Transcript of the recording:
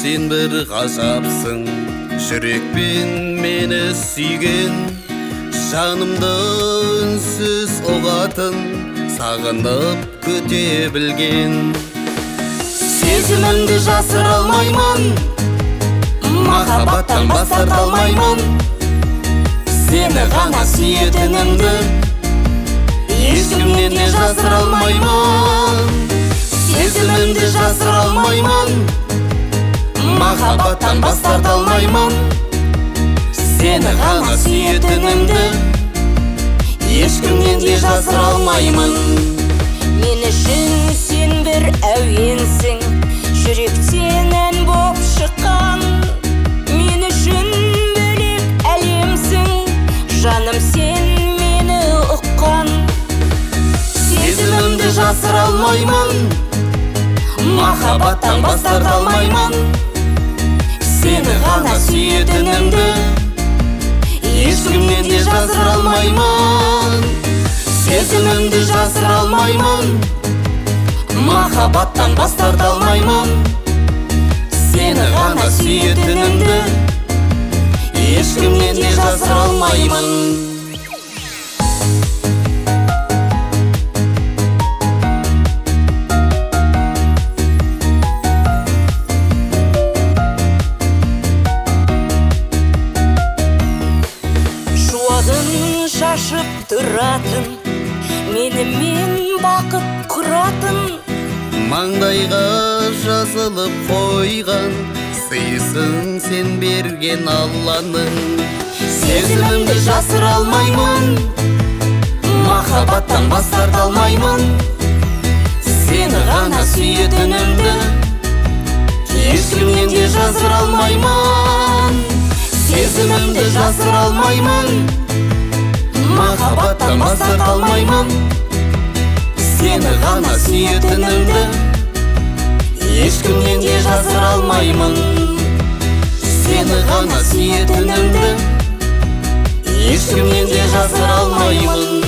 сен бір ғажапсың, жүрекпен мені сүйген, жанымды үнсіз ұғатын, сағынып күте білген. Сезімімді жасыра алмаймын, махаббаттан бас тарта алмаймын, сені ғана сүйетінімді ешкімнен де жасыра алмаймын. Сезімімді жасыра алмаймын, махаббаттан бас тарта алмаймын, сені ғана сүйетінімді ешкімнен де жасыра алмаймын. Мен үшін сен бір әуенсің, жүректен ән боп шыққан. Мен үшін бөлек әлемсің, жаным сен мені ұққан. Сезімімді жасыра алмаймын, махаббаттан бас тарта алмаймын, сені ғана сүйетінімді ешкімнен де жасыра алмаймын. Сезімімді жасыра алмаймын, махаббаттан бас тарта алмаймын, сені ғана сүйетінімді ешкімнен де жасыра алмаймын. Шашып тұратын, менімен бақыт құратын, маңдайға жазылып қойған сыйсың сен берген Алланың. Сезімімді жасыра алмаймын, махаббаттан бас тарта алмаймын, сені ғана сүйетінімді ешкімнен де жасыра алмаймын. Сезімімді жасыра алмаймын, махаббаттан бас тарта алмаймын, сені ғана сүйетінімді ешкімнен де жасыра алмаймын. Сені ғана сүйетінімді ешкімнен де жасыра алмаймын.